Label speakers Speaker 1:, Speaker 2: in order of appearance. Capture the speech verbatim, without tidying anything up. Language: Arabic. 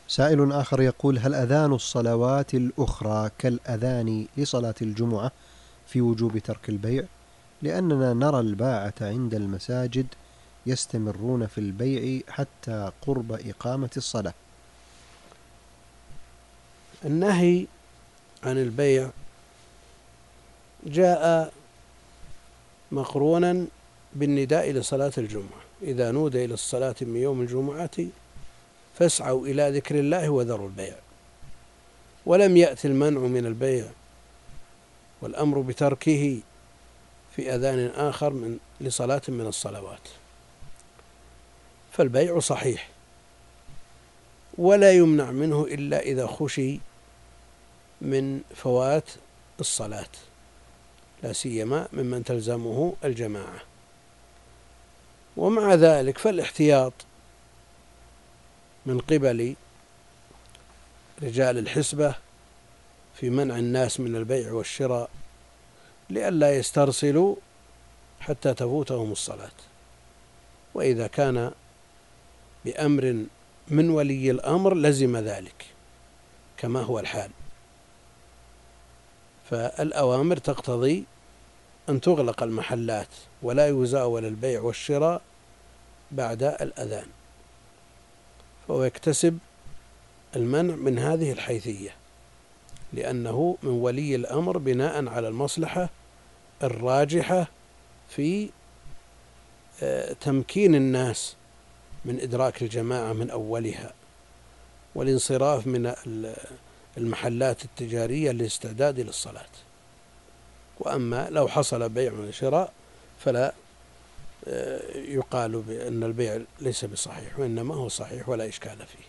Speaker 1: سائل آخر يقول: هل أذان الصلوات الأخرى كالأذان لصلاة الجمعة في وجوب ترك البيع؟ لأننا نرى الباعة عند المساجد يستمرون في البيع حتى قرب إقامة الصلاة.
Speaker 2: النهي عن البيع جاء مقرونا بالنداء لصلاة الجمعة: إذا نودي إلى الصلاة من يوم الجمعة فاسعوا إلى ذكر الله وذروا البيع. ولم يأتي المنع من البيع والأمر بتركه في أذان آخر من لصلاة من الصلوات، فالبيع صحيح ولا يمنع منه إلا إذا خشي من فوات الصلاة، لا سيما ممن تلزمه الجماعة. ومع ذلك فالاحتياط من قبل رجال الحسبة في منع الناس من البيع والشراء لئلا يسترسلوا حتى تفوتهم الصلاة. وإذا كان بأمر من ولي الأمر لزم ذلك كما هو الحال، فالأوامر تقتضي أن تغلق المحلات ولا يزاول البيع والشراء بعد الأذان، فهو يكتسب المنع من هذه الحيثية لأنه من ولي الأمر بناء على المصلحة الراجحة في تمكين الناس من إدراك الجماعة من أولها والانصراف من المحلات التجارية للاستعداد للصلاة. وأما لو حصل بيع وشراء فلا يقال بأن البيع ليس بصحيح، وإنما هو صحيح ولا إشكال فيه.